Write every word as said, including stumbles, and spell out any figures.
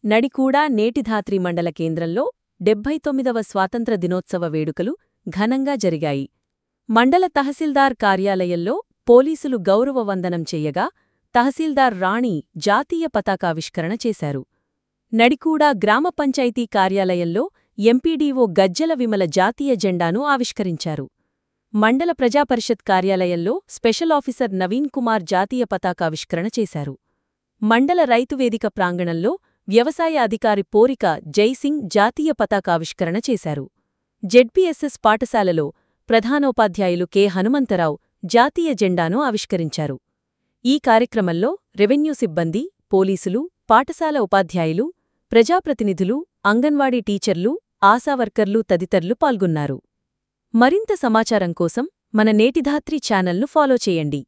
నడికూడ నేటిధాత్రి మండల కేంద్రంలో డెబ్బై తొమ్మిదవ స్వాతంత్ర దినోత్సవ వేడుకలు ఘనంగా జరిగాయి. మండల తహసీల్దార్ కార్యాలయంలో పోలీసులు గౌరవ వందనం చెయ్యగా తహసీల్దార్ రాణి జాతీయ పతాకావిష్కరణ చేశారు. నడికూడ గ్రామ పంచాయతీ కార్యాలయంలో ఎంపీడీఓ గజ్జల విమల జాతీయ జెండాను ఆవిష్కరించారు. మండల ప్రజాపరిషత్ కార్యాలయంలో స్పెషల్ ఆఫీసర్ నవీన్ కుమార్ జాతీయ పతాకావిష్కరణ చేశారు. మండల రైతువేదిక ప్రాంగణంలో వ్యవసాయ అధికారి పోరిక జైసింగ్ జాతీయ పతాకావిష్కరణ చేశారు. జెడ్పీఎస్ఎస్ పాఠశాలలో ప్రధానోపాధ్యాయులు కె హనుమంతరావు జాతీయ జెండాను ఆవిష్కరించారు. ఈ కార్యక్రమంలో రెవెన్యూ సిబ్బంది, పోలీసులు, పాఠశాల ఉపాధ్యాయులు, ప్రజాప్రతినిధులు, అంగన్వాడీ టీచర్లు, ఆశావర్కర్లు తదితరులు పాల్గొన్నారు. మరింత సమాచారం కోసం మన నేటిధాత్రి ఛానల్ను ఫాలో చేయండి.